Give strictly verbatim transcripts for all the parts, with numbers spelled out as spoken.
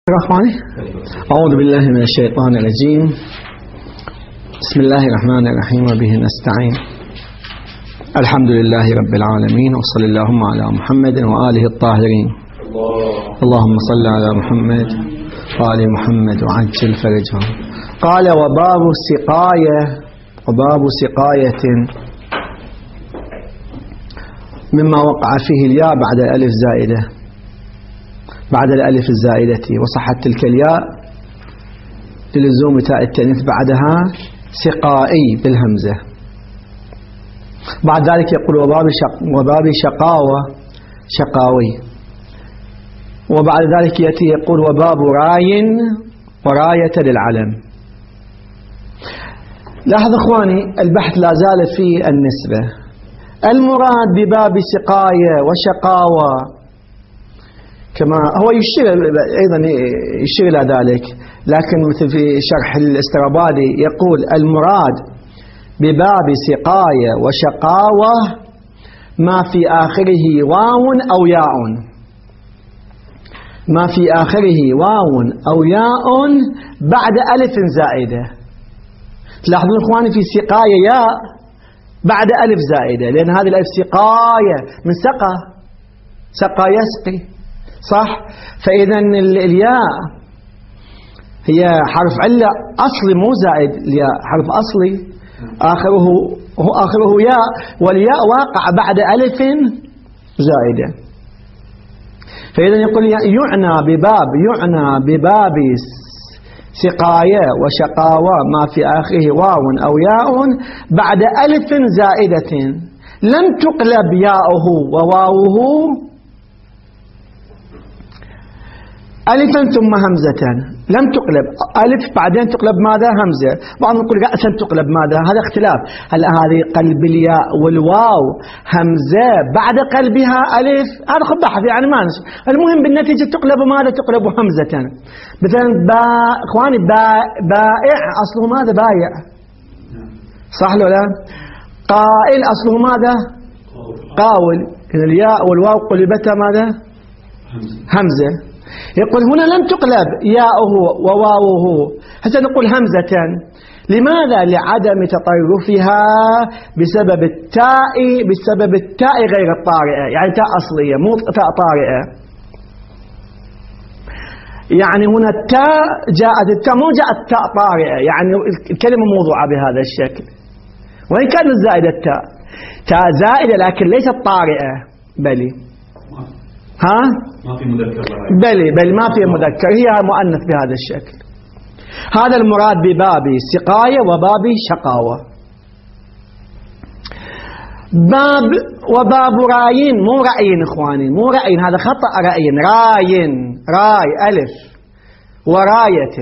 الرحمن أعوذ بالله من الشيطان الرجيم. بسم الله الرحمن الرحيم وبه نستعين. الحمد لله رب العالمين وصلى اللهم على محمد وآله الطاهرين. اللهم صل على محمد وآل محمد وعجل فرجهم. قال وباب سقاية وباب سقاية مما وقع فيه الياء بعد الألف زائدة بعد الألف الزائدة، وصحت تلك الياء للزوم تاء التأنيث بعدها سقائي بالهمزة. بعد ذلك يقول وباب شق وباب شقاوة شقاوي، وبعد ذلك يأتي يقول وباب راي وراية للعلم. لاحظ اخواني البحث لا زال في النسبة. المراد بباب سقاية وشقاوة كما هو يشير أيضا يشير إلى ذلك، لكن مثل في شرح الاسترابادي يقول المراد بباب سقاية وشقاوة ما في آخره واو أو ياء، ما في آخره واو أو ياء بعد ألف زائدة. تلاحظون إخواني في سقاية ياء بعد ألف زائدة، لأن هذه الألف سقاية من سقى سقى يسقي، صح؟ فإذا الياء هي حرف علة أصلي مو زائد، الياء حرف أصلي آخره هو آخره ياء، والياء واقع بعد ألف زائدة. فإذا يقول يعنى بباب يعنى بباب سقاية وشقاوة ما في آخره واو أو ياء بعد ألف زائدة لم تقلب ياؤه وواوه ألفا ثم همزة، لم تقلب ألف بعدين تقلب ماذا؟ همزة. بعضهم يقول رأسا تقلب ماذا؟ هذا اختلاف. هل هذه قلب الياء والواو همزة بعد قلبها ألف؟ هذا خب بحث يعني ما نش. المهم بالنتيجة تقلب ماذا؟ تقلب همزة. مثلا با اخواني با بائع أصله ماذا؟ بايع، صح ولا لا؟ قائل أصله ماذا؟ قاول. الياء والواو قلبتها ماذا؟ همزة. يقول هنا لم تقلب ياؤه وواوه، حتى نقول همزة. لماذا؟ لعدم تطرفها بسبب التاء بسبب التاء غير الطارئة، يعني تاء أصلية مو تاء طارئة. يعني هنا التاء جاءت التاء مو جاءت تاء طارئة، يعني الكلمة موضوعة بهذا الشكل، وإن كانت زائدة التاء تاء زائدة لكن ليست طارئة. بلي ها ما في مذكر، بلي بل ما في مذكر، هي مؤنث بهذا الشكل. هذا المراد بباب سقاية وباب شقاوة. باب وباب راين مو رأين اخواني، مو رأين، هذا خطأ. رأين راين راي ألف وراية.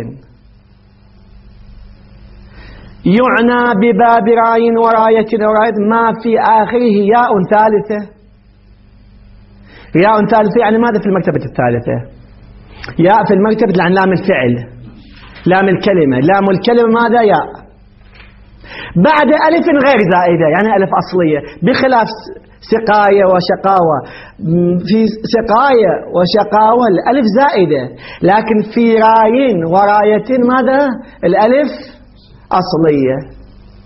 يعنى بباب راين وراية وراية ما في آخره ياء ثالثة. ياء ثالثة يعني ماذا في المرتبة الثالثة؟ ياء في المرتبة عن لام الفعل، لام الكلمة، لام الكلمة ماذا؟ ياء بعد ألف غير زائدة، يعني ألف أصلية، بخلاف سقاية وشقاوة. في سقاية وشقاوة الألف زائدة، لكن في راين وراية ماذا؟ الألف أصلية.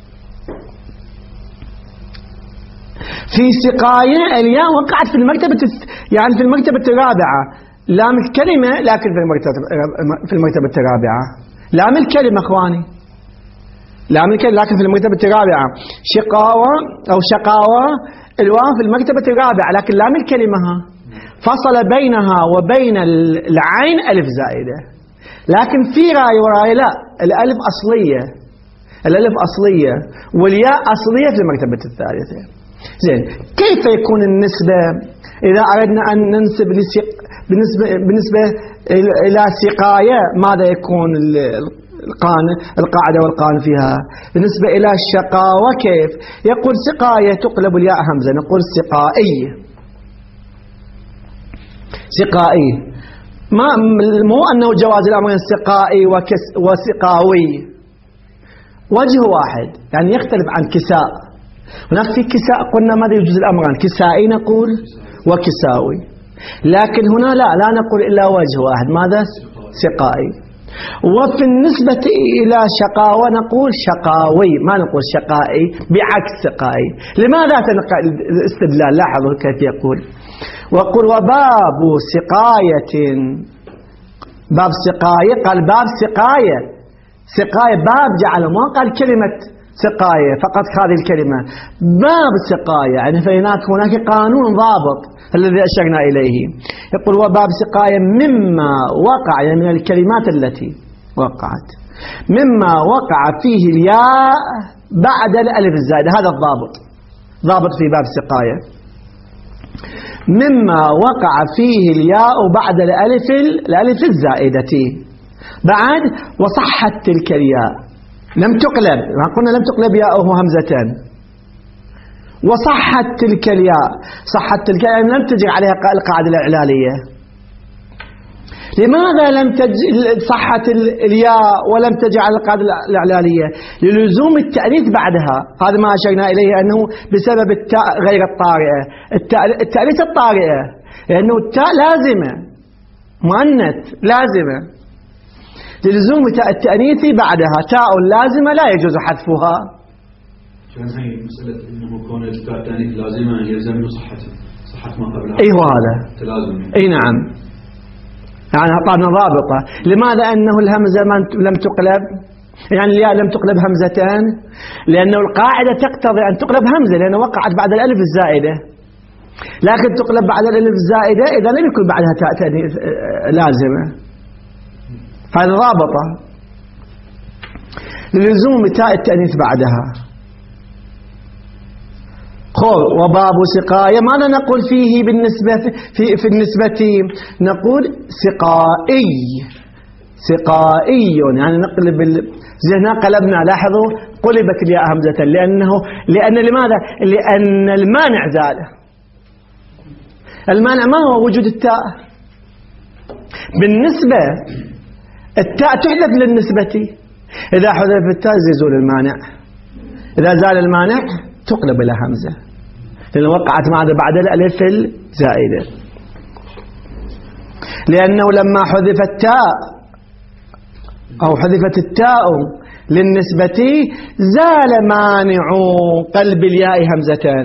في سقاية الياء وقعت في المرتبة يعني في المرتبة الرابعة، لام الكلمة لكن في المرتبة في المرتبة الرابعة. لام الكلمة اخواني لام الكلمة لكن في المرتبة الرابعة. شقاوة أو شقاوة الواو في المرتبة الرابعة، لكن لام الكلمة فصل بينها وبين العين ألف زائدة. لكن في راي وراي لا، الألف أصلية، الألف أصلية والياء أصلية في المرتبة الثالثة. زين، كيف يكون النسبة إذا أردنا أن ننسب لسق بالنسبة بالنسبة إلى سقاية؟ ماذا يكون القاعدة القاعدة والقاعدة فيها؟ بالنسبة إلى الشقاوة كيف؟ يقول سقاية تقلب الياء همزة، نقول سقائي سقائي. ما مو أنه جواز الأمر سقائي وسقاوي، وجه واحد، يعني يختلف عن كساء. هناك في كساء قلنا ماذا يجوز الأمران؟ كسائي نقول وكساوي، لكن هنا لا لا نقول إلا وجه واحد، ماذا؟ سقائي. وفي النسبة إلى شقاوة نقول شقاوي، ما نقول شقائي بعكس سقائي. لماذا تنقل الاستدلال؟ لاحظوا كيف يقول، وقل وباب سقاية، باب سقاية قال باب سقاية، سقاية باب جعله، ما قال كلمة سقاية فقط هذه الكلمة، باب سقاية، يعني فهناك هناك قانون ضابط الذي أشرنا إليه. يقول وباب سقاية مما وقع، يعني من الكلمات التي وقعت، مما وقع فيه الياء بعد الألف الزائدة، هذا الضابط، ضابط في باب سقاية، مما وقع فيه الياء بعد الألف الألف الزائدة. بعد وصحت تلك الياء، لم تقلب، ما قلنا لم تقلب ياءه همزتان، وصحت تلك الياء، صحت تلك الياء لم تجر عليها القاعدة الإعلالية. لماذا لم تج... صحت الياء ولم تجر على القاعدة الإعلالية؟ للزوم التأنيث بعدها، هذا ما أشرنا إليه أنه بسبب التاء غير الطارئة، التاء التأنيث الطارئة، لأنه التاء لازمة مؤنث لازمة، للزوم التأنيث بعدها تاء لازمة لا يجوز حذفها. كان هي مسألة إنه كون التاء التأنيث لازمة يلزم صحته، صحة ما قبلها. أي هذا تلازم. أي نعم، يعني أعطانا ضابطة. لماذا أنه الهمزة لم تقلب، يعني الياء لم تقلب همزتان؟ لأنه القاعدة تقتضي أن تقلب همزة، لأنه وقعت بعد الألف الزائدة، لكن تقلب بعد الألف الزائدة إذا لم يكن بعدها تاء تأنيث لازمة، هذا ضابطة للزوم تاء التأنيث بعدها. خذ وباب سقاية، ماذا نقول فيه بالنسبة في في النسبة؟ نقول سقائي، سقائي، يعني نقلب هنا قلبنا، لاحظوا قلبت الياء همزة، لأنه لأن لماذا؟ لأن المانع زال. المانع ما هو وجود التاء، بالنسبة التاء تحذف للنسبة، إذا حذف التاء يزول المانع، إذا زال المانع تقلب إلى همزة، لأن وقعت ماذا بعد الألف الزائدة. لأنه لما حذف التاء أو حذفت التاء للنسبة زال مانع قلب الياء همزتان.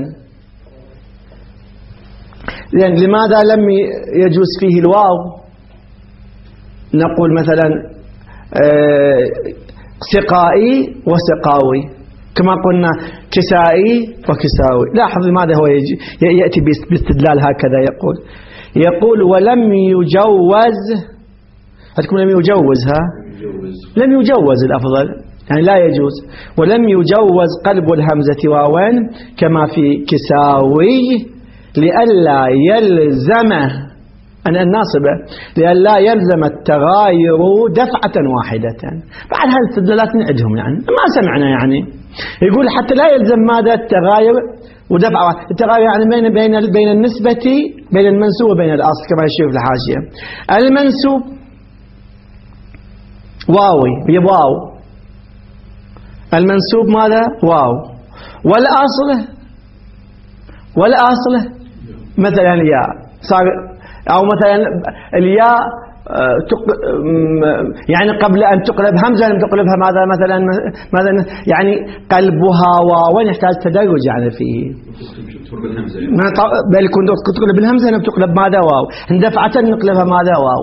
لأن لماذا لم يجوز فيه الواو؟ نقول مثلا سقائي وسقاوي، كما قلنا كسائي وكساوي. لاحظ لماذا هو يأتي باستدلال هكذا، يقول يقول ولم يجوز، هتكون لم يجوزها، لم يجوز الأفضل، يعني لا يجوز، ولم يجوز قلب الهمزة واوين كما في كساوي لئلا يلزمه أن الناصبة، لئلا يلزم التغاير دفعة واحدة. بعد هذه الاستدلالات نعدهم، يعني ما سمعنا، يعني يقول حتى لا يلزم ماذا التغاير ودفعة، التغاير يعني بين بين بين النسبة بين المنسوب وبين الأصل كما يشوف الحاشية. المنسوب واوي يواو، المنسوب ماذا؟ واو، والأصل والأصل مثلا الياء صار، أو مثلا الياء يعني قبل أن تقلب همزة لم تقلبها ماذا مثلا ماذا يعني قلبها واو، يحتاج تدرج يعني فيه، بل يكون تقلب الهمزة لم تقلب ماذا؟ واو، اندفعة نقلبها ماذا؟ واو.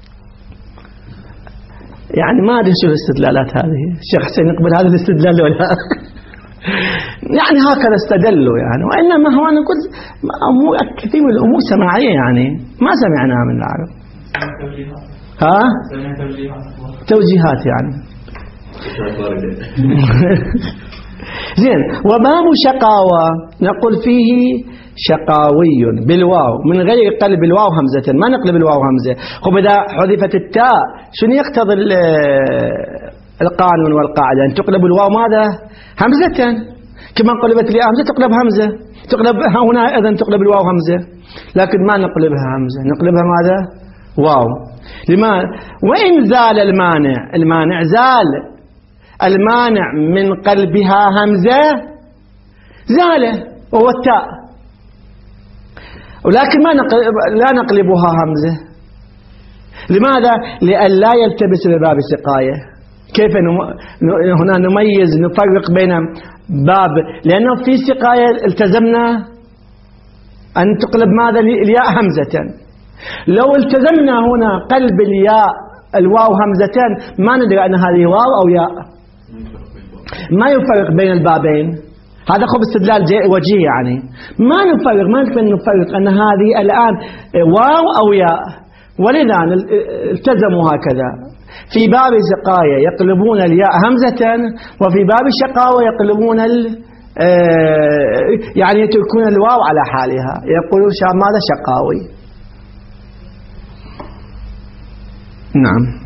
يعني ما أدري شو الاستدلالات هذه، الشيخ حسين يقبل هذا الاستدلال ولا؟ يعني هكذا استدلوا يعني، وإنما هو نقول كثير من الأمور سماعية، يعني ما سمعناها من العرب. ها؟ توجيهات يعني. زين. وباب شقاوة نقول فيه شقاوي بالواو من غير قلب الواو همزة، ما نقلب الواو همزة. خب إذا حذفت التاء شنو يقتضي القانون والقاعدة؟ أن تقلب الواو ماذا؟ همزة، كما قلبت لي همزة تقلب همزة، تقلب هنا إذن تقلب الواو همزة، لكن ما نقلبها همزة، نقلبها ماذا؟ واو. لماذا؟ وإن زال المانع، المانع زال، المانع من قلبها همزة زال وهو التاء، ولكن ما نقلب لا نقلبها همزة، لماذا؟ لئلا يلتبس بباب السقاية. كيف هنا نميز نفرق بين باب، لأنه في سقاية التزمنا أن تقلب ماذا؟ الياء همزة. لو التزمنا هنا قلب الياء الواو همزتين ما ندري أن هذه واو أو ياء، ما يفرق بين البابين. هذا خب استدلال وجيه، يعني ما نفرق، ما نقدر نفرق أن هذه الآن واو أو ياء، ولذا التزموا هكذا. في باب السقاية يقلبون الياء همزة، وفي باب الشقاوة يقلبون ال يعني يتركون الواو على حالها، يقولون ماذا؟ شقاوي. نعم.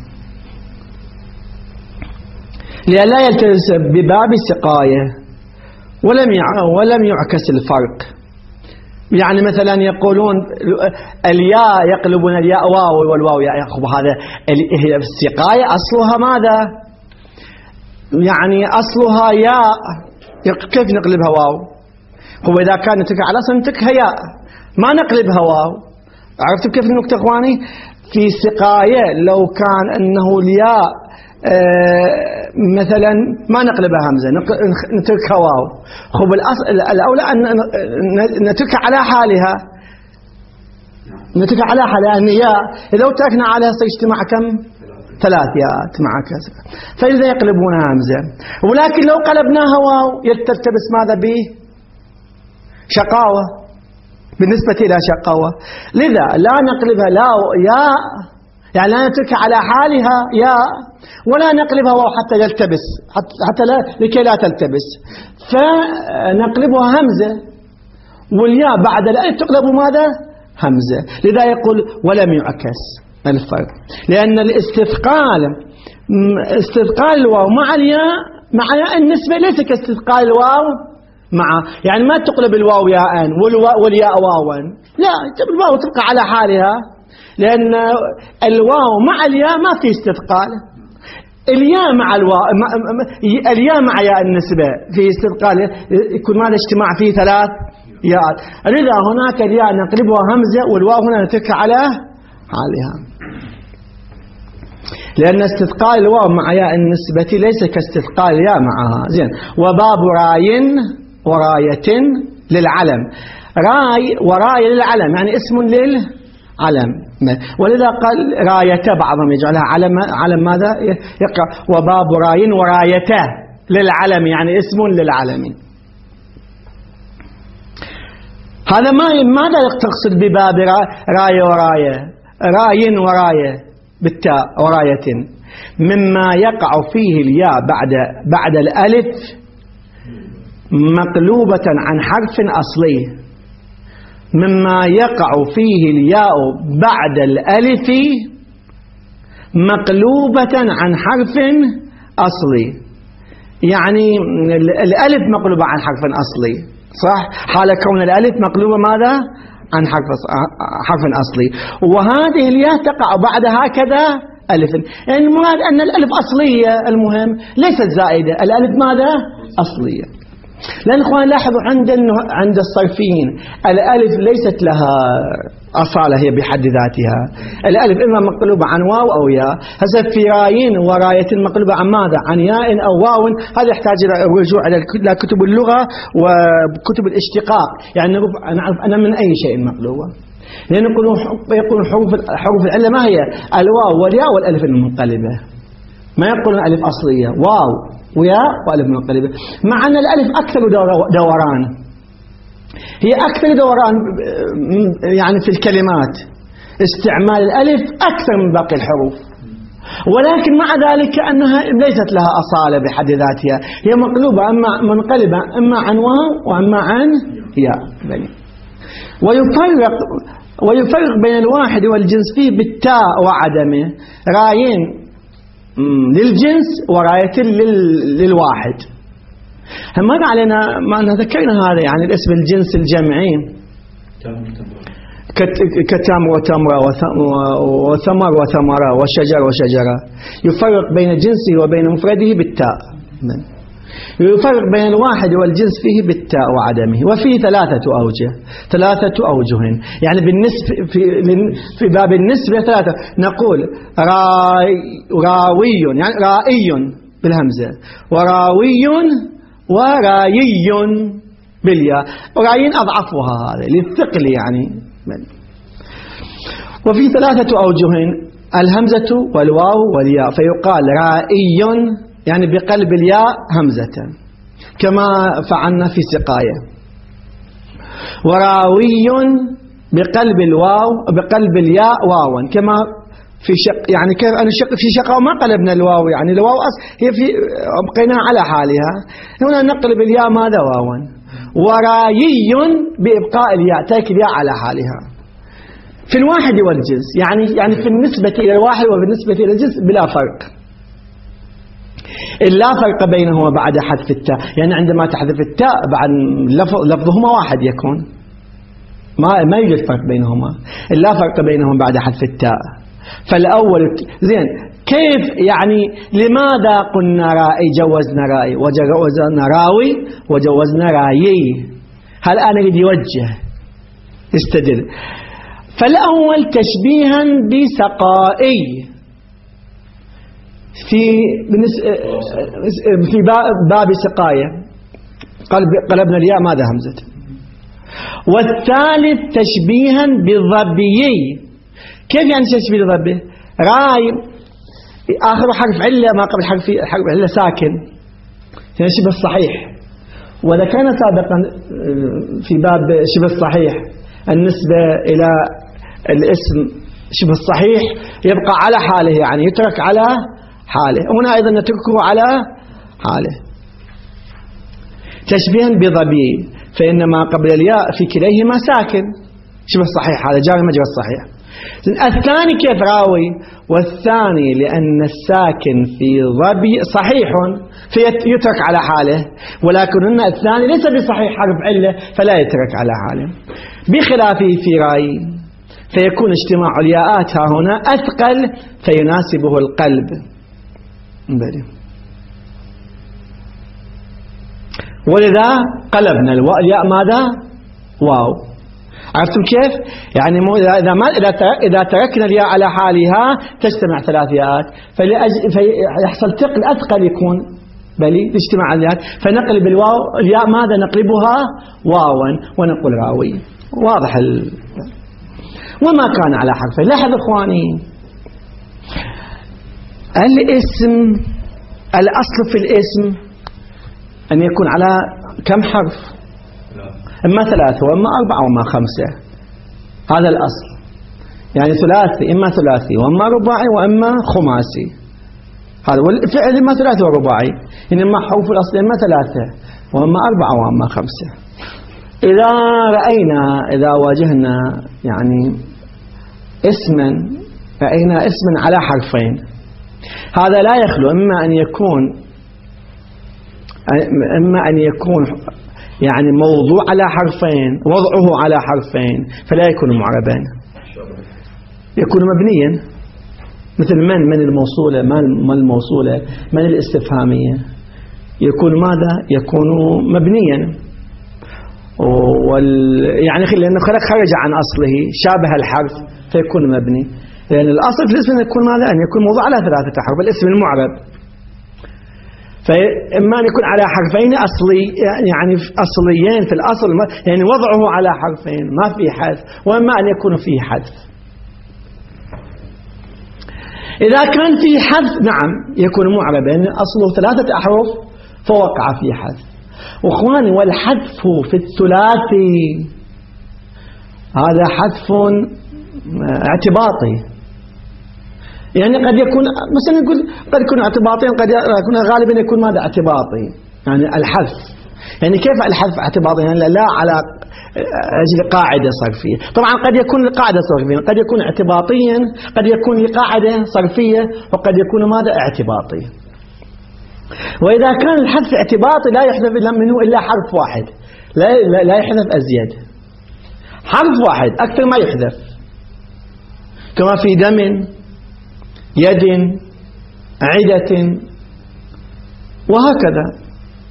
لئلا يلتبس بباب السقاية ولم ولم يعكس الفرق. يعني مثلا يقولون الياء يقلبون الياء واو والواو ياء. هذا السقاية أصلها ماذا؟ يعني أصلها ياء، كيف نقلبها واو؟ هو إذا كان نتك على أصل نتكها ياء، ما نقلبها واو. عرفتوا كيف النكتة إخواني؟ في السقاية لو كان أنه الياء آه مثلا ما نقلبها همزة، نتركها واو. خب الأصل الأولى أن نتركها على حالها، نتركها على حالها أن ياء. إذا تركنا عليها سيجتمع كم؟ ثلاث ياء مع كسر، فإذا يقلبونها همزة. ولكن لو قلبناها واو يلتبس ماذا به؟ شقاوة بالنسبة إلى شقاوة. لذا لا نقلبها لا ياء، يعني لا نتركها على حالها ياء، ولا نقلبها واو حتى يلتبس، حتى لا لكي لا تلتبس، فنقلبها همزة، والياء بعد الألف تقلب ماذا؟ همزة. لذا يقول ولم يعكس الفرق، لأن الاستثقال استثقال الواو مع الياء مع ياء النسبة ليس كاستثقال الواو مع، يعني ما تقلب الواو ياء والياء واوا، لا، الواو تبقى على حالها، لأن الواو مع الياء ما في استثقال. الياء مع الواو، الياء مع ياء النسبة في استثقال، يكون ماذا؟ اجتماع فيه ثلاث ياء. لذا هناك الياء نقلبها همزة، والواو هنا نتركها على حالها، لأن استثقال الواو مع ياء النسبة ليس كاستثقال الياء معها. زين. وباب راي وراية للعلم. راي وراية للعلم يعني اسم للعلم، ولذا قال راية، بعضهم يجعلها علم. علم ماذا؟ يقرأ وباب راي ورايته للعلم يعني اسم للعلم. هذا ما ماذا تقصد بباب راية وراية؟ راي وراية بالتاء وراية مما يقع فيه الياء بعد بعد الألف مقلوبة عن حرف أصلي، مما يقع فيه الياء بعد الألف مقلوبة عن حرف أصلي. يعني الألف مقلوبة عن حرف أصلي، صح؟ حال كون الألف مقلوبة ماذا؟ عن حرف حرف أصلي، وهذه الياء تقع بعد هكذا ألف. يعني المراد أن الألف أصلية، المهم ليست زائدة، الألف ماذا؟ أصلية. لأن إخوان لاحظوا عند عند الصرفيين الألف ليست لها أصالة هي بحد ذاتها، الألف إما مقلوبة عن واو أو ياء. هذا في رايين وراية مقلوبة عن ماذا؟ عن ياء أو واو. هذا يحتاج إلى الرجوع إلى كتب اللغة وكتب الاشتقاق، يعني نعرف أنا من أي شيء مقلوبة، لأن يقولون حروف حروف العلة ما هي؟ الواو والياء والألف المنقلبة، ما يقولون ألف أصلية، واو وياء وألف منقلبة، مع أن الألف أكثر دوران، هي أكثر دوران يعني في الكلمات، استعمال الألف أكثر من باقي الحروف، ولكن مع ذلك أنها ليست لها أصالة بحد ذاتها، هي مقلوبة أما منقلبة إما عن واو وإما عن ياء. ويفرق ويفرق بين الواحد والجنس فيه بالتاء وعدمه، رايين للجنس وراية للواحد. مر علينا ما ذكرنا هذا، يعني الاسم الجنس الجمعي كتمر وتمرة وثمر وثمرة وشجر وشجرة، يفرق بين جنسه وبين مفرده بالتاء. يفرق بين الواحد والجنس فيه بالتاء وعدمه. وفيه ثلاثة أوجه ثلاثة أوجه يعني بالنسبة في, في باب النسبة ثلاثة. نقول راي راوي يعني رائي بالهمزة، وراوي ورايي بالياء، ورايي أضعفها هذا للثقل يعني. وفي ثلاثة أوجه الهمزة والواو والياء، فيقال رائي يعني بقلب الياء همزة كما فعلنا في سقاية، وراوي بقلب الواو بقلب الياء واوا كما في شق يعني كيف أنا شق في شقة وما قلبنا الواو يعني الواو هي في بقينا على حالها، هنا نقلب الياء ماذا واوا. ورايي بإبقاء الياء ترك الياء على حالها. في الواحد والجنس يعني يعني في النسبة إلى الواحد وبالنسبة إلى الجنس بلا فرق، لا فرق بينهما بعد حذف التاء. يعني عندما تحذف التاء بعد لفظ لفظهما واحد يكون، ما ما يوجد فرق بينهما، لا فرق بينهما بعد حذف التاء. فالأول زين كيف يعني لماذا قلنا رائي جوزنا رائي وجوزنا راوي وجوزنا رايي؟ هل أنا بدي يوجه استدل. فالأول تشبيها بسقائي في في باب سقاية قلبنا الياء ماذا همزة. والثالث تشبيها بالضبيي. كيف يعني تشبيه بالضبي؟ راي آخر حرف علة ما قبل حرف حرف علة ساكن يعني شبه الصحيح. وإذا كان سابقا في باب شبه الصحيح النسبة إلى الاسم شبه الصحيح يبقى على حاله يعني يترك على حاله، هنا أيضا نتركه على حاله. تشبيها بضبي فإن ما قبل الياء في كليهما ساكن شبه الصحيح، هذا جاري مجرى الصحيح. الثاني كيف راوي؟ والثاني لأن الساكن في ضبي صحيح فيترك على حاله، ولكن هنا الثاني ليس بصحيح حرف علة فلا يترك على حاله، بخلافه في راي فيكون اجتماع الياءات ها هنا أثقل فيناسبه القلب. بلي. ولذا قلبنا الياء ماذا؟ واو. عرفتم كيف؟ يعني مو إذا ما إذا تركنا الياء على حالها تجتمع ثلاث ياءات فيحصل ثقل أثقل يكون بلي اجتماع الياءات، فنقلب الواو الياء ماذا؟ نقلبها واوا ونقول راوي. واضح ال... وما كان على حرفين. لاحظ إخواني الاسم الأصل في الاسم أن يكون على كم حرف؟ إما ثلاثة وإما أربعة وإما خمسة، هذا الأصل. يعني ثلاثي إما ثلاثي وإما رباعي وإما خماسي، هذا والفعل إما ثلاثي ورباعي، إنما حروف الأصل إما ثلاثة وإما أربعة وإما خمسة. إذا رأينا إذا واجهنا يعني اسما رأينا اسما على حرفين، هذا لا يخلو إما أن يكون إما أن يكون يعني موضوع على حرفين وضعه على حرفين فلا يكون معربين، يكون مبنيا مثل من من الموصولة ما الموصولة من الاستفهامية يكون ماذا؟ يكون مبنيا. وال يعني لأنه خرج عن أصله شابه الحرف فيكون مبني، لأن الأصل في الاسم يكون ماذا؟ أن يكون موضوع على ثلاثة حرف الاسم المعرب، فإما أن يكون على حرفين أصلي يعني أصليين في الأصل يعني وضعه على حرفين ما في حذف، وإما أن يكون فيه حذف. إذا كان فيه حذف نعم يكون معرب لأن أصله ثلاثة أحرف فوقع فيه حذف. وإخواني والحذف في الثلاثي هذا حذف اعتباطي، يعني قد يكون مثلا نقول قد يكون اعتباطيا قد يكون غالبا يكون ماذا؟ اعتباطي يعني الحذف. يعني كيف الحذف اعتباطي؟ يعني لا على أجل قاعدة صرفية. طبعا قد يكون لقاعدة صرفية، قد يكون اعتباطيا، قد يكون لقاعدة صرفية، وقد يكون ماذا؟ اعتباطي. وإذا كان الحذف اعتباطي لا يحذف منه إلا حرف واحد، لا لا, لا يحذف أزيد، حرف واحد أكثر ما يحذف، كما في دم يد عدة وهكذا.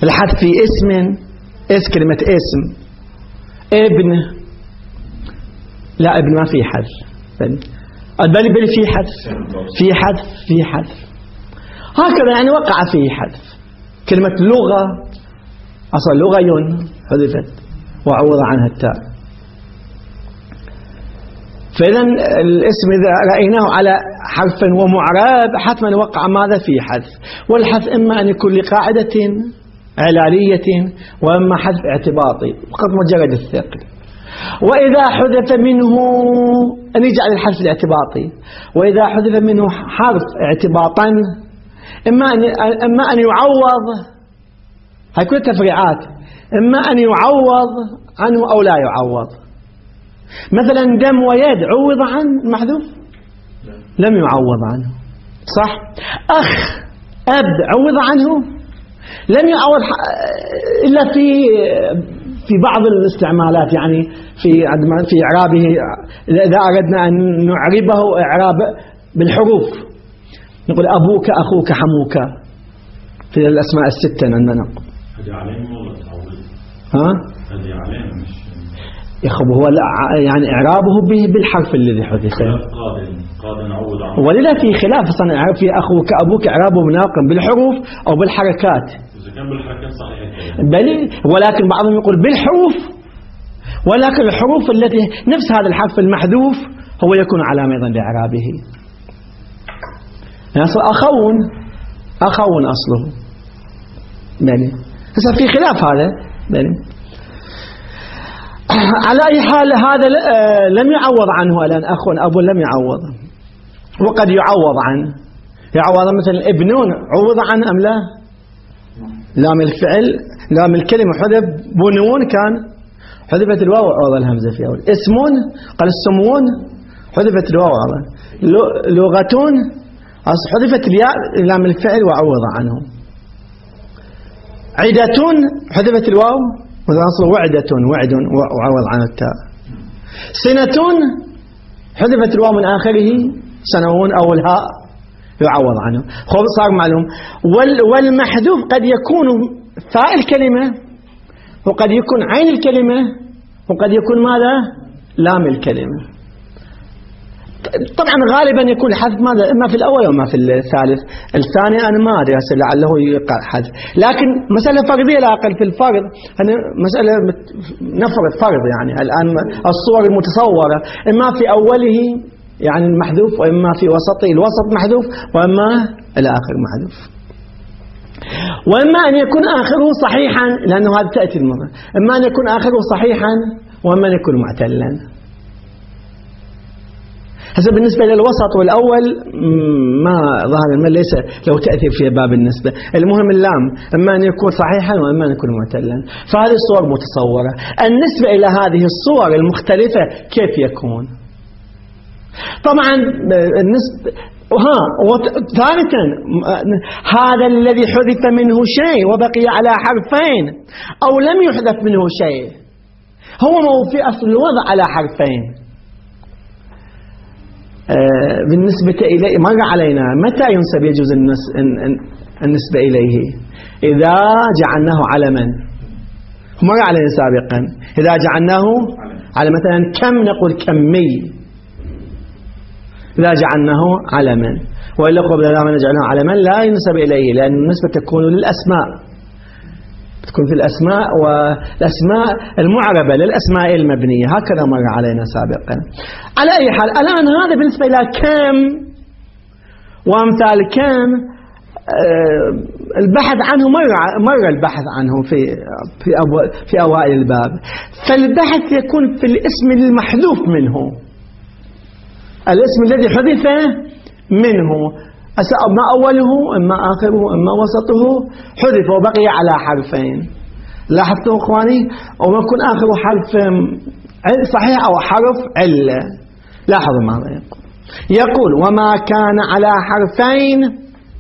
الحذف في اسم، اس كلمة اسم. ابن، لا ابن ما في حذف، بل بل في حذف، في حذف في حذف هكذا يعني وقع فيه حذف. كلمة لغة أصلا لغة حذفت وعوض عنها التاء. فإذا الاسم إذا رأيناه على حرف ومعرب حتما وقع ماذا فيه حذف. والحذف إما أن يكون لقاعدة علالية وإما حذف اعتباطي فقط مجرد الثقل. وإذا حذف منه أن يجعل الحذف الاعتباطي، وإذا حذف منه حرف اعتباطا إما أن إما أن يعوض، هاي كل تفريعات، إما أن يعوض عنه أو لا يعوض. مثلا دم ويد عوض عن محذوف؟ لم يعوض عنه، صح؟ أخ أب عوض عنه؟ لم يعوض إلا في في بعض الاستعمالات، يعني في في إعرابه إذا أردنا أن نعربه إعراب بالحروف نقول أبوك أخوك حموك في الأسماء الستة عندنا نقول. هذه عليهم ولا تعويض؟ ها؟ هذه عليهم مش يخب هو يعني إعرابه به بالحرف الذي حدث. قادم قادم نعوض عنه. ولذا في خلاف أصلا إعراب في أخوك أبوك إعرابه مناقم بالحروف أو بالحركات. إذا كان بالحركات صحيح. بل ولكن بعضهم يقول بالحروف، ولكن الحروف التي نفس هذا الحرف المحذوف هو يكون علامة أيضا لإعرابه. يعني أصل أخون أخون أصله. يعني هسه في خلاف هذا. يعني على أي حال هذا لم يعوض عنه الآن أخ أب لم يعوض، وقد يعوض عنه. يعوض مثل ابنون عوض عنه أم لا؟ لام الفعل لام الكلمة حذف، بنون كان حذفت الواو وعوض الهمزة في أول. اسمون قال السمون حذفت الواو وعوض. لغتون حذفت الياء لام الفعل وعوض عنه. عدة حذفت الواو وأصل وعدة وعد وعوض عن التاء. سنة حذفت الواو من آخره سنون أو الهاء يعوض عنه. خب صار معلوم. والمحذوف قد يكون فاء الكلمة وقد يكون عين الكلمة وقد يكون ماذا؟ لام الكلمة. طبعا غالبا يكون الحذف ماذا؟ إما في الأول وما في الثالث. الثاني أنا ما أدري لعله يقع حذف، لكن مسألة فرضية لا أقل في الفرض. أنا مسألة نفرض فرض يعني الآن الصور المتصورة إما في أوله يعني المحذوف وإما في وسطه الوسط محذوف وإما الآخر محذوف، وإما أن يكون آخره صحيحا لأنه هذا تأتي المرة، إما أن يكون آخره صحيحا وإما أن يكون معتلا. هذا بالنسبة للوسط والأول ما ظهر ما ليس له تأثير في باب النسبة. المهم اللام إما أن يكون صحيحا وإما أن يكون معتلا. فهذه الصور متصورة. النسبة إلى هذه الصور المختلفة كيف يكون؟ طبعا النسبة ها ثالثا هذا الذي حذف منه شيء وبقي على حرفين أو لم يحذف منه شيء هو مو في أصل الوضع على حرفين. آه بالنسبة إليه مر علينا متى ينسب يجوز النسبة إليه؟ إذا جعلناه علما. مر علينا سابقا إذا جعلناه على مثلا كم نقول كمي إذا جعلناه علما، وإلا قبل لا نجعله علما لا ينسب إليه لأن النسبة تكون للأسماء، تكون في الأسماء والأسماء المعربة للأسماء المبنية. هكذا مر علينا سابقا. على أي حال الآن هذا بالنسبة إلى كم وأمثال كم البحث عنه مر مر البحث عنه في في في أوائل الباب. فالبحث يكون في الاسم المحذوف منه، الاسم الذي حذف منه إما أوله إما آخره إما وسطه حذف وبقي على حرفين. لاحظتوا إخواني؟ أو يكون آخره حرف صحيح أو حرف علة. لاحظوا ماذا يقول. يقول وما كان على حرفين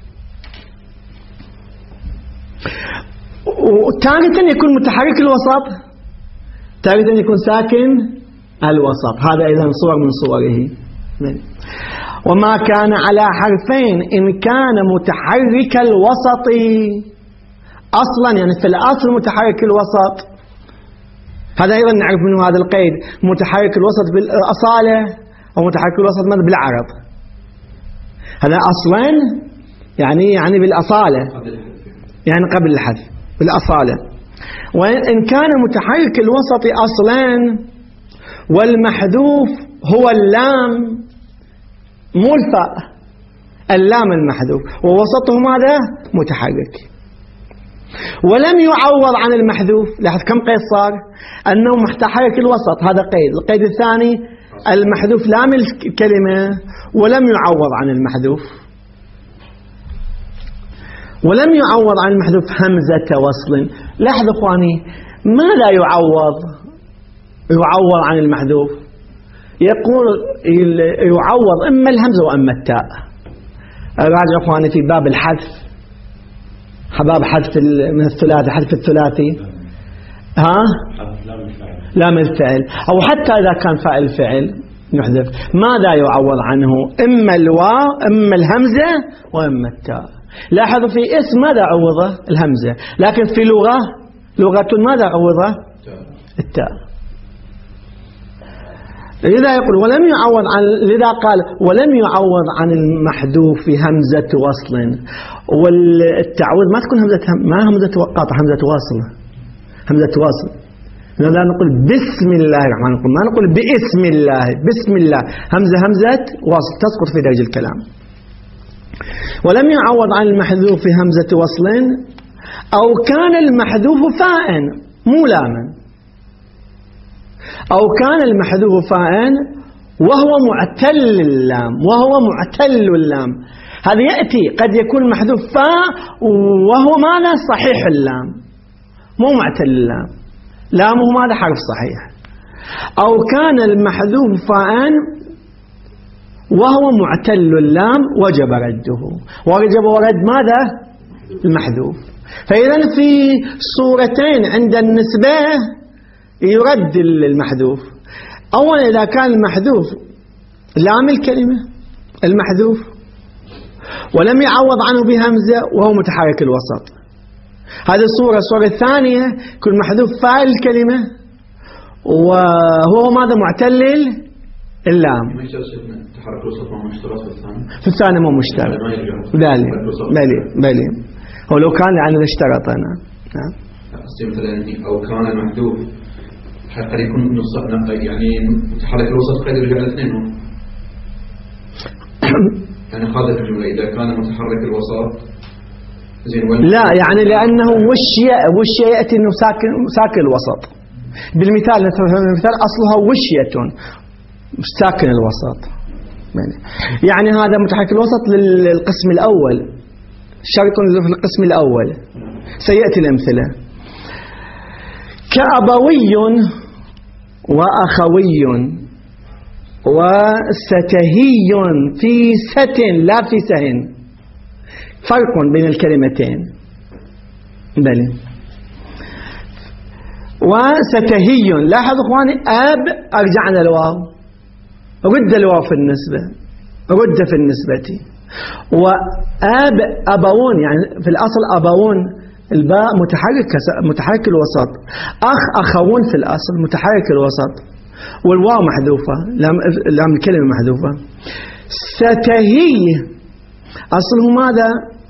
تارة يكون متحرك الوسط تارة يكون ساكن الوسط. هذا إذن صور من صوره. وما كان على حرفين إن كان متحرك الوسط أصلا يعني في الأصل متحرك الوسط. هذا أيضا نعرف منه هذا القيد، متحرك الوسط بالأصالة أو متحرك الوسط بالعرض. هذا أصلا يعني يعني بالأصالة، يعني قبل الحذف بالأصالة. وإن كان متحرك الوسط أصلا والمحذوف هو اللام مو الفاء، اللام المحذوف ووسطه ماذا؟ متحرك، ولم يعوض عن المحذوف. لاحظ كم قيد صار؟ أنه متحرك الوسط، هذا قيد. القيد الثاني المحذوف لام الكلمة ولم يعوض عن المحذوف، ولم يعوض عن المحذوف همزة وصل. لاحظ اخواني، ماذا يعوض؟ يعوض عن المحذوف، يقول يعوض اما الهمزة واما التاء. راجع اخواني في باب الحذف، باب حذف من الثلاثي، حذف الثلاثي، ها لام الفعل، او حتى اذا كان فاعل فعل نحذف. ماذا يعوض عنه؟ اما الواو اما الهمزة واما التاء. لاحظوا في اسم ماذا عوضه؟ الهمزة، لكن في لغة لغة ماذا عوضه؟ التاء. لذا يقول ولم يعوض عن، لذا قال ولم يعوض عن المحذوف في همزة وصل. والتعويض ما تكون همزة هم... ما همزة قاطع، همزة واصل، همزة واصل. لذا نقول بسم الله الرحمن الرحيم، ما نقول باسم الله، بسم الله همزة همزة واصل تسقط في درج الكلام. ولم يعوض عن المحذوف في همزة وصل أو كان المحذوف فاء مو لاما، أو كان المحذوف فاء وهو معتل اللام، وهو معتل اللام. هذا يأتي قد يكون محذوف فاء وهو ماذا؟ صحيح اللام، مو معتل اللام، لامه ماذا؟ حرف صحيح. أو كان المحذوف فاء وهو معتل اللام وجب رده، وجب ورد ماذا؟ المحذوف. فإذا في صورتين عند النسبة يرد المحذوف. أولا إذا كان المحذوف لام الكلمة المحذوف ولم يعوض عنه بهمزة وهو متحرك الوسط، هذه الصورة. الصورة الثانية كل محذوف فاعل الكلمة وهو ماذا؟ معتل اللام. تحرك الوسط ما مشترك في الثاني، في الثاني ما مشترك. بالي بالي بالي هو لو كان يعني اشترط أنا. نعم. مثلا أو كان المحذوف قد يكون نص يعني متحرك الوسط قد يرجع الاثنين. يعني هذا الجملة إذا كان متحرك الوسط زين. لا يعني لأنه وش وش يأتي إنه ساكن ساكن الوسط. بالمثال المثال أصلها وشية ساكن الوسط. يعني هذا متحرك الوسط للقسم الأول، شرط في القسم الأول. سيأتي الأمثلة كأبوي وأخوي وستهي في ست لا في سهن، فرق بين الكلمتين. بلي وستهي. لاحظوا اخواني أب أرجعنا الواو، رد الواو في النسبة، رد في النسبة. وأب أبوون يعني في الأصل أبوون الباء متحرك متحرك الوسط، أخ أخوون في الأصل متحرك الوسط، والواو محذوفة، لام لام الكلمة محذوفة. ستهي أصله ماذا؟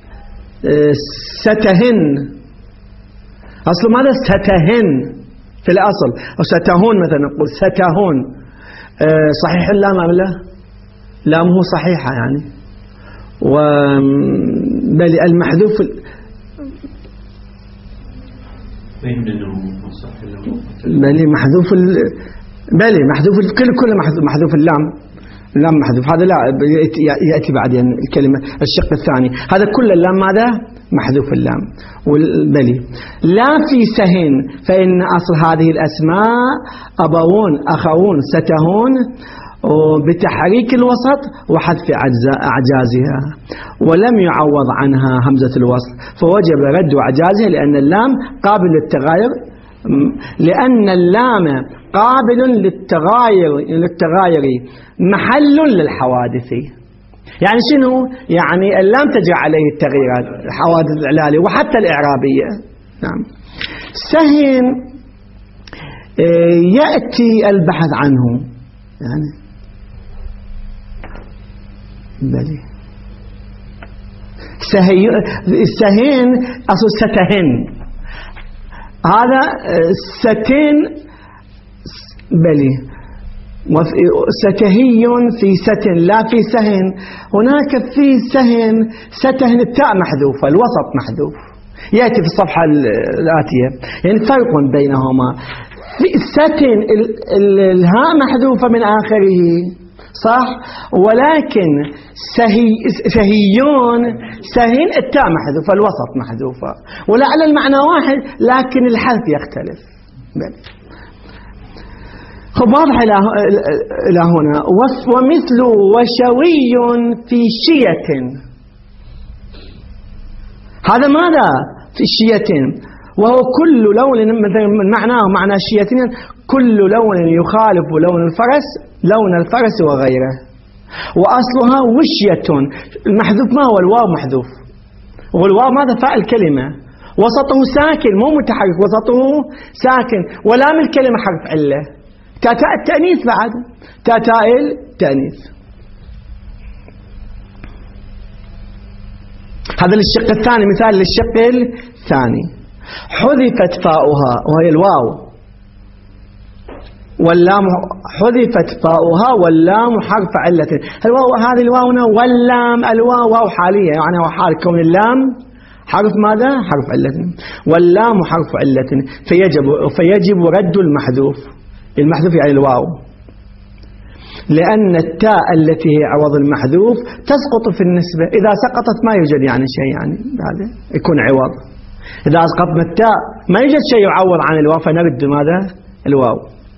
ستهن، أصله ماذا؟ ستهن في الأصل، أو ستهون مثلا نقول ستهون. صحيح اللام أم لا؟ لامه صحيحة يعني. وبل المحذوف بل محذوف ال... بل محذوف كل كل محذوف اللام، اللام محذوف. هذا لا يأتي بعدين الكلمة الشق الثاني. هذا كل اللام ماذا؟ محذوف اللام. والبلي لا في سهن، فإن أصل هذه الأسماء أبوون أخوون ستهون بتحريك الوسط وحذف أعجازها، ولم يعوض عنها همزة الوصل، فوجب رد أعجازها لأن اللام قابل للتغاير، لأن اللام قابل للتغاير للتغاير محل للحوادث. يعني شنو؟ يعني اللام تجري عليه التغييرات، الحوادث الإعلالية وحتى الإعرابية. نعم. سهن يأتي البحث عنه يعني بلي سهي سهين أصل ستهن هذا ستين بلي ستهي في ستن لا في سهن. هناك في سهن ستهن التاء محذوفة الوسط محذوف يأتي في الصفحة الآتية يعني فرق بينهما. في ستن الهاء محذوفة من آخره صح ولكن سهي سهيون سهين التاء محذوفة الوسط محذوفة ولعل المعنى واحد لكن الحذف يختلف. خب واضح إلى هنا. ومثل وشوي في شية هذا ماذا في شية وهو كل لون من معناه معنى شية كل لون يخالف لون الفرس لون الفرس وغيره. وأصلها وشية المحذوف ما هو الواو محذوف والواو ماذا فاء الكلمة وسطه ساكن مو متحرك وسطه ساكن ولام الكلمة حرف علة تاء التأنيث بعد تاء التأنيث. هذا للشق الثاني مثال للشق الثاني. حذفت فاؤها وهي الواو واللام حذفت فاؤها واللام حرف علة. الواو هذه الواو واللام الواو واو حالية يعني هو حال كون اللام حرف ماذا حرف علة واللام حرف علة فيجب فيجب رد المحذوف. المحذوف يعني الواو لأن التاء التي هي عوض المحذوف تسقط في النسبة. إذا سقطت ما يوجد يعني شيء يعني هذا يكون عوض. إذا أسقطنا التاء ما يوجد شيء يعوض عن الواو فنرد ماذا الواو.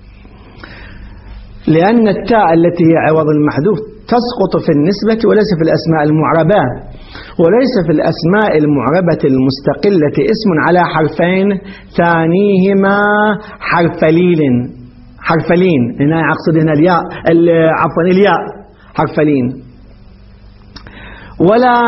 لأن التاء التي هي عوض المحذوف تسقط في النسبة وليس في الأسماء المعربة وليس في الأسماء المعربة المستقلة اسم على حرفين ثانيهما حرف ليل حرف لين هنا أقصد هنا الياء عفوا الياء حرف لين ولا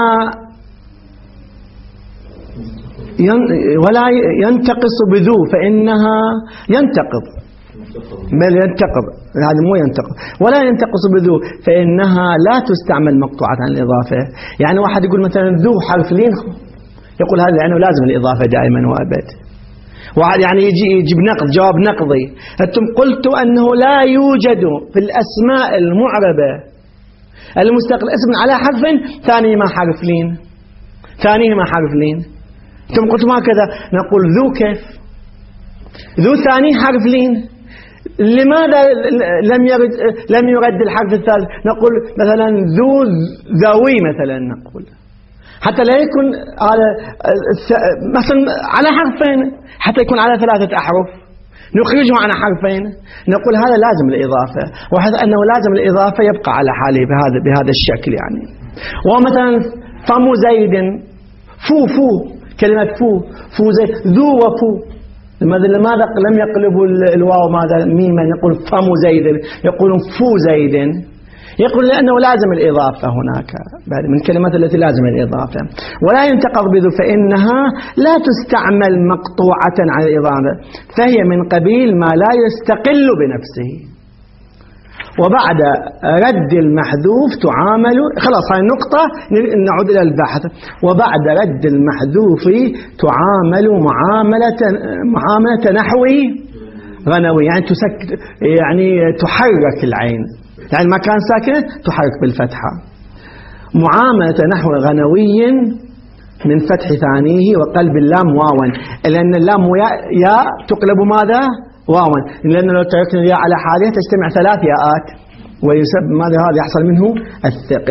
ولا ينتقص بذو فإنها ينتقض بل ينتقض هذا مو ينتقض ولا ينتقص بذو فإنها لا تستعمل مقطوعة عن الإضافة. يعني واحد يقول مثلا ذو حرف لين يقول هذا لأنه لازم الإضافة دائما وأبد. واحد يعني يجي يجيب نقض جواب نقضي. أنتم قلتوا أنه لا يوجد في الأسماء المعربة المستقل اسم على حرف ثاني ما حرف لين ثانيه ما حرف لين. أنتم قلتوا ما كذا نقول ذو كيف ذو ثاني حرف لين لماذا لم يرد لم يرد الحرف الثالث نقول مثلا ذو ذوي مثلا نقول حتى لا يكون على مثلا على حرفين حتى يكون على ثلاثة أحرف نخرجه عن حرفين نقول هذا لازم الإضافة وحيث أنه لازم الإضافة يبقى على حاله بهذا بهذا الشكل يعني. ومثلا فم زيد فو فو كلمة فو فو زيد ذو وفو لماذا لماذا لم يقلبوا الواو ماذا ميما يقول فم زيد يقولون فو زيد يقول لأنه لازم الإضافة هناك من الكلمات التي لازم الإضافة. ولا ينتقض بذو فإنها لا تستعمل مقطوعة عن الإضافة فهي من قبيل ما لا يستقل بنفسه. وبعد رد المحذوف تعامل خلاص هاي النقطة نعود إلى البحث. وبعد رد المحذوف تعامل معاملة معاملة نحوي غنوي يعني تسك يعني تحرك العين يعني المكان ساكن تحرك بالفتحة. معاملة نحو غنوي من فتح ثانيه وقلب اللام واوا لأن اللام ياء تقلب ماذا واوا لأن لو تركنا الياء على حالها تجتمع ثلاث ياءات ويسبب ماذا هذا يحصل منه الثقل.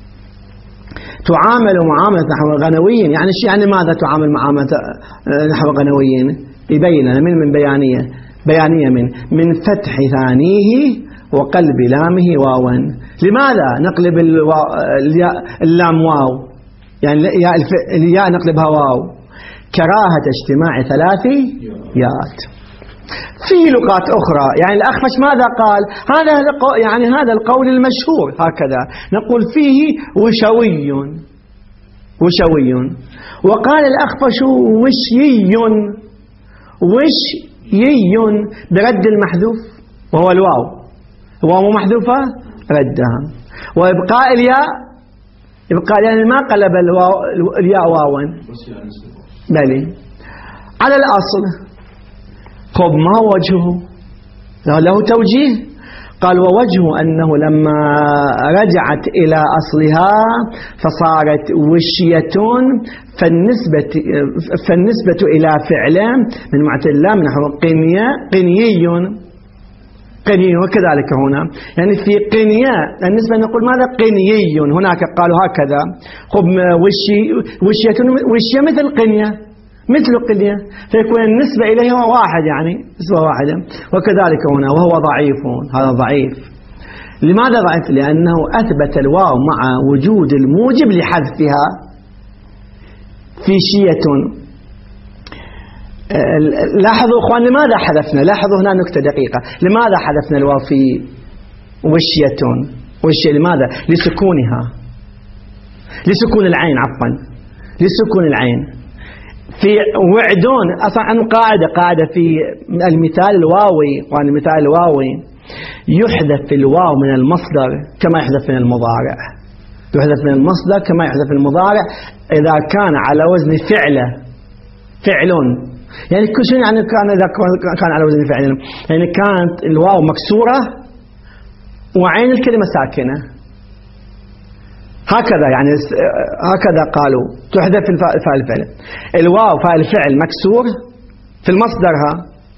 تعامل معاملة نحو غنوي يعني شيء يعني ماذا تعامل معاملة نحو غنوي يبين من من بيانية بيانية من من فتح ثانيه وقلب لامه واوا. لماذا نقلب اللام واو يعني الياء نقلبها واو كراهة اجتماع ثلاث ياءات. في لغات أخرى يعني الأخفش ماذا قال هذا يعني هذا القول المشهور هكذا نقول فيه وشوي وشوي. وقال الأخفش وشيي وشيي برد المحذوف وهو الواو، الواو محذوفة ردها، وإبقاء الياء، إبقاء يعني ما قلب الواو الياء واوا بلي على الأصل. خب ما وجهه؟ له توجيه. قال ووجهه أنه لما رجعت إلى أصلها فصارت وشية، فالنسبة, فالنسبة إلى فعله من معتل نحو قنية قنيي قني، وكذلك هنا يعني في قنية النسبة نقول ماذا قنيي، هناك قالوا هكذا. خب وشي وشية وشية مثل قنية مثل قنية، فيكون النسبة إليها واحد يعني نسبة واحدة، وكذلك هنا وهو ضعيف. هذا ضعيف. لماذا ضعيف؟ لأنه أثبت الواو مع وجود الموجب لحذفها في شية. لاحظوا أخوان لماذا حذفنا، لاحظوا هنا نكتة دقيقة، لماذا حذفنا الواو في وشية؟ وشية لماذا؟ لسكونها، لسكون العين، عفوا لسكون العين. في وعدون أصلا عن قاعدة قاعدة في المثال الواوي، وعن المثال الواوي يحذف الواو من المصدر كما يحذف من المضارع، يحذف من المصدر كما يحذف من المضارع إذا كان على وزن فعله فعل. يعني كل شيء يعني كان إذا كان على وزن فعل، يعني كانت الواو مكسورة وعين الكلمة ساكنة، هكذا يعني هكذا قالوا تحذف فاعل الفعل. الواو فاعل الفعل مكسور في المصدرها،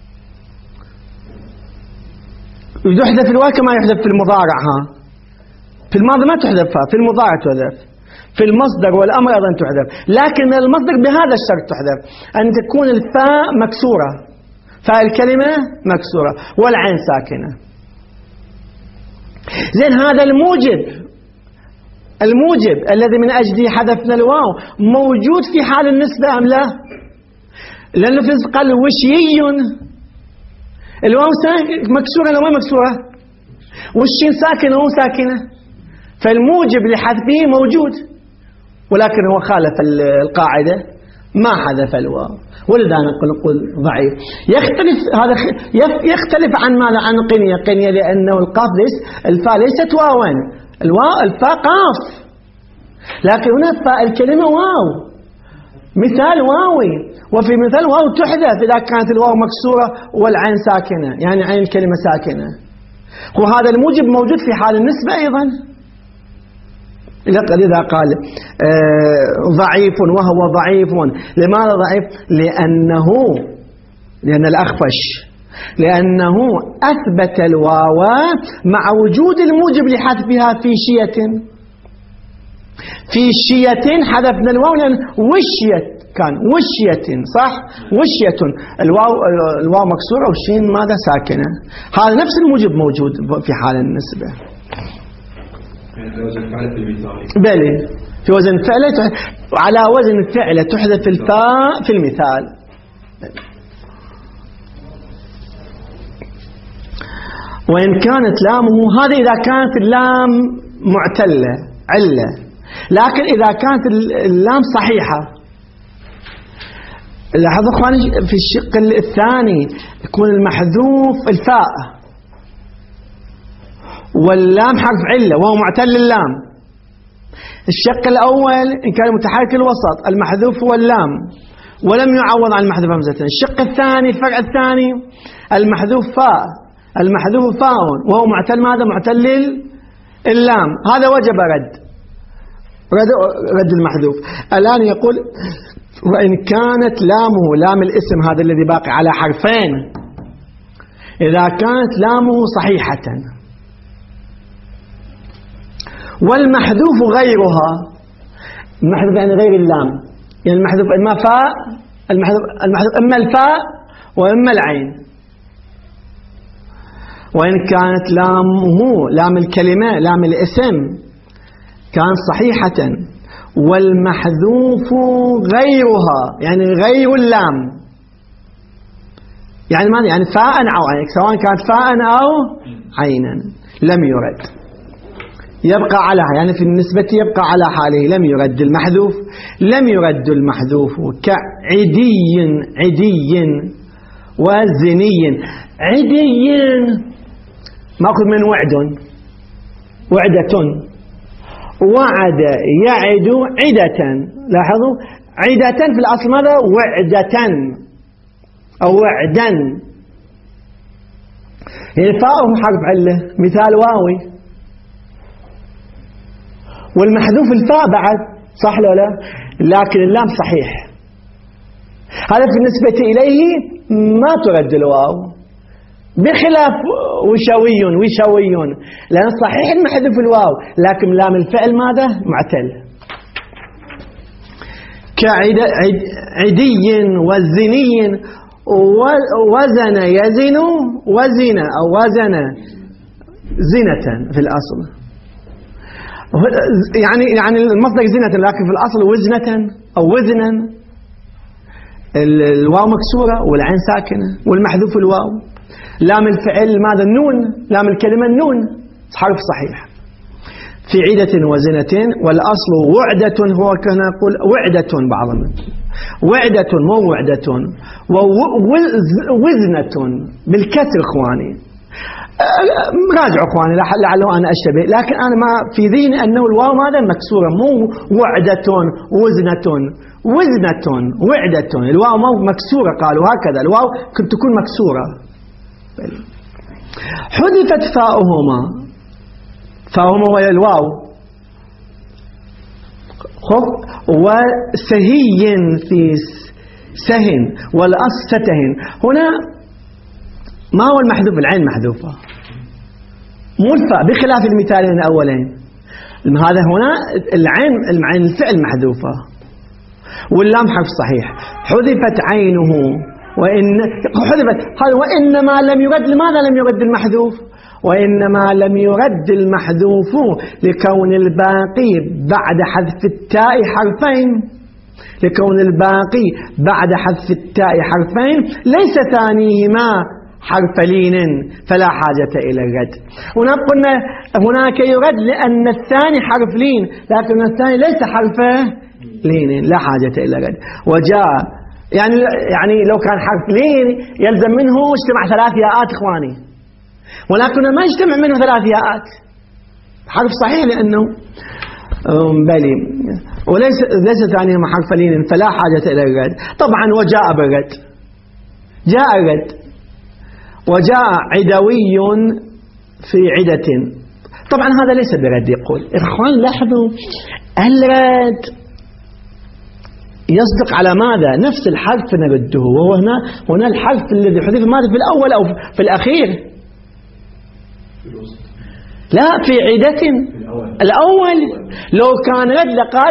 يحذف الواو كما يحذف في المضارعها. في الماضي ما تحذفها، في المضارع تحذف، في المصدر والأمر أيضا تحذف، لكن من المصدر بهذا الشرط تحذف، أن تكون الفاء مكسورة، فاء الكلمة مكسورة والعين ساكنة. زين هذا الموجب الموجب الذي من أجله حذفنا الواو موجود في حال النسبة أم لا؟ لأنه في قال وشيي الواو مكسورة لو ما مكسورة، والشين ساكنة ومو ساكنة، فالموجب لحذفه موجود، ولكن هو خالف القاعدة ما حذف الواو، ولذا نقول ضعيف. يختلف هذا يختلف عن ماذا؟ عن قنية. قنية لأنه القاف ليس الفاء ليست واوا، الواو الفاء قاف، لكن هنا فاء الكلمة واو، مثال واوي، وفي مثال واو تحذف إذا كانت الواو مكسورة والعين ساكنة، يعني عين الكلمة ساكنة، وهذا الموجب موجود في حال النسبة أيضا. إذا قال آه ضعيف وهو ضعيف، لماذا ضعيف؟ لأنه لأن الأخفش لأنه أثبت الواو مع وجود الموجب لحذفها في شية. في شية حذفنا الواو لأن وشيت كان وشية صح، وشية الواو الواو مكسورة والشين ماذا ساكنة، هذا نفس الموجب موجود في حال النسبة. على وزن فعل في المثال. بلي في وزن فعل، على وزن فعل تحذف الفاء في المثال. وإن كانت لامه، هذا إذا كانت اللام معتلة علة، لكن إذا كانت اللام صحيحة، لاحظوا اخواني في الشق الثاني يكون المحذوف الفاء واللام حرف علة وهو معتل اللام. الشق الأول إن كان متحرك الوسط المحذوف هو اللام ولم يعوض عن المحذوف همزة. الشق الثاني الفرع الثاني المحذوف فاء، المحذوف فاء وهو معتل ماذا؟ معتل اللام، هذا وجب رد رد, رد المحذوف. الآن يقول وإن كانت لامه، لام الاسم هذا الذي باقي على حرفين، إذا كانت لامه صحيحة والمحذوف غيرها، المحذوف يعني غير اللام، يعني المحذوف إما فاء، المحذوف, المحذوف إما الفاء وإما العين. وإن كانت لامه لام الكلمة لام الاسم كان صحيحة والمحذوف غيرها يعني غير اللام، يعني ماذا؟ يعني فاء أو عين، سواء كانت فاء أو عينا لم يرد. يبقى على يعني في النسبة يبقى على حاله، لم يرد المحذوف، لم يرد المحذوف كعدي عدي وزني. عدي ماخذ من وعد، وعدة، وعد يعد عدة. لاحظوا عدة في الأصل ماذا؟ وعدة أو وعدا، يعني فاءه حرف علة مثال واوي، والمحذوف الفاء بعد، صح لو لا؟ لكن اللام صحيح، هذا بالنسبة إليه ما ترد الواو، بخلاف وشوي وشوي، لأن صحيح المحذوف الواو لكن لام الفعل ماذا؟ معتل. كعدي وزني، وزن يزن وزن أو وزن زنة في الأصل، يعني يعني المصدر زنة لكن في الأصل وزنة أو وزنا. الواو مكسورة والعين ساكنة والمحذوف الواو. لام الفعل ماذا؟ النون، لام الكلمة النون، حرف صحيح. في عدة وزنة، والأصل وعدة، هو كان يقول وعدة بعضهم، وعدة مو وعدة، ووزنة بالكسر إخواني. راجعوا إخواني لعله أنا أشتبه، لكن أنا ما في ذهني أنه الواو ماذا؟ مكسورة، مو وعدة وزنة، وزنة وعدة، الواو مو مكسورة، قالوا هكذا الواو كنت تكون مكسورة. حذفت فاؤهما، فاؤهما وهي الواو، خف وسهي في سهن، والأصل ستهن. هنا ما هو المحذوف؟ العين محذوفة مو الفاء، بخلاف المثالين الأولين. هذا هنا العين العين الفعل محذوفة واللام حرف صحيح. حذفت عينه، وإن حذفت هذا، وإنما لم يرد. لماذا لم يرد المحذوف؟ وإنما لم يرد المحذوف لكون الباقي بعد حذف التاء حرفين، لكون الباقي بعد حذف التاء حرفين ليس ثانيهما حرف لين فلا حاجة إلى الرد. هنا قلنا هناك يرد لأن الثاني حرف لين، لكن الثاني ليس حرف لين، لا حاجة إلى الرد. وجاء يعني يعني لو كان حرف لين يلزم منه اجتماع ثلاث ياءات إخواني، ولكن ما يجتمع منه ثلاث ياءات، حرف صحيح لأنه بلي، وليس ليس ثانيهما حرف لين فلا حاجة إلى الرد. طبعا وجاء بالرد، جاء الرد، وجاء عدوي في عدة. طبعا هذا ليس برد. يقول إخوان لاحظوا الرد يصدق على ماذا؟ نفس الحرف نرده، وهو هنا هنا الحرف الذي حذف ماذا؟ في الأول أو في الأخير؟ لا، في عدة الأول. لو كان رد لقال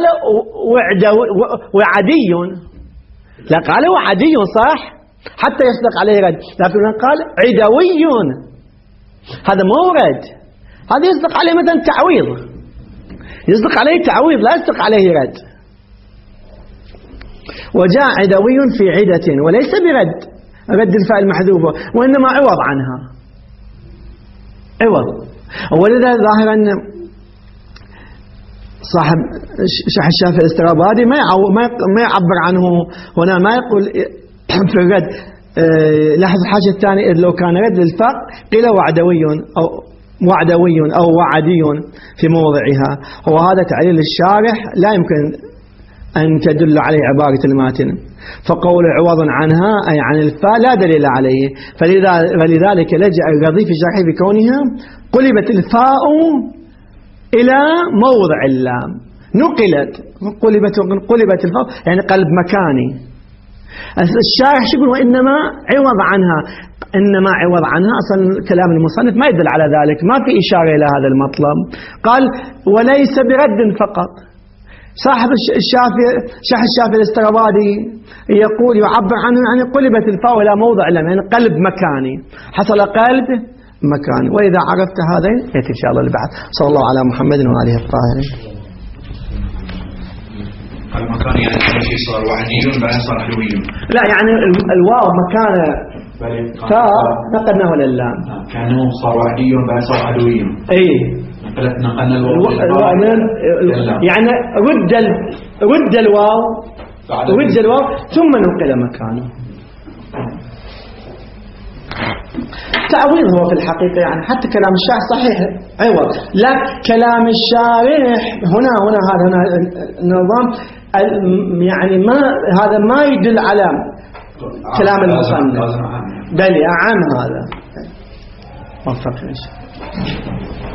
وعدي، لقال وعدي صح حتى يصدق عليه رد، لكن قال عدوي، هذا مو رد، هذا يصدق عليه مثلا تعويض، يصدق عليه تعويض لا يصدق عليه رد. وجاء عدوي في عدة، وليس برد رد الفاء المحذوفة، وإنما عوض عنها، عوض. ولذا ظاهرا صاحب شرح الشافعي الاسترابادي ما ما يعبر عنه هنا، ما يقول في الرد. لاحظ الحاجة الثانية، إذ لو كان رد للفاء قيل وعدوي أو وعدوي أو وعدي في موضعها. هو هذا تعليل الشارح لا يمكن أن تدل عليه عبارة الماتن، فقول عوض عنها أي عن الفاء لا دليل عليه، فلذلك لجأ الرضي في شرحه بكونها قلبت الفاء إلى موضع اللام، نقلت قلبت قلبت الفاء يعني قلب مكاني. الشارح شو يقول؟ وإنما عوض عنها، إنما عوض عنها أصلا كلام المصنف ما يدل على ذلك، ما في إشارة إلى هذا المطلب. قال وليس برد فقط. صاحب الشافعي شرح الشافعي الاسترابادي يقول يعبر عنه يعني قلبت الفاء إلى موضع اللام، يعني قلب مكاني، حصل قلب مكاني. وإذا عرفت هذا يأتي إن شاء الله البحث. صلى الله على محمد وآله الطاهرين. المكان يعني أول شيء صار وحدي بعدين صار حلوي. لا يعني الواو مكان فاء نقلناه للام، كانه صار وحدي بعدين صار حلوي. اي نقلت نقلنا الواو الو... الو... الو... يعني رد ال... رد الواو رد الواو ثم ننقل مكانه. تعويض هو في الحقيقة، يعني حتى كلام الشاعر صحيح عوض، لا كلام الشارح هنا هنا هذا هنا النظام يعني ما هذا ما يدل على كلام المصنف، بل أعم هذا. وفقنا.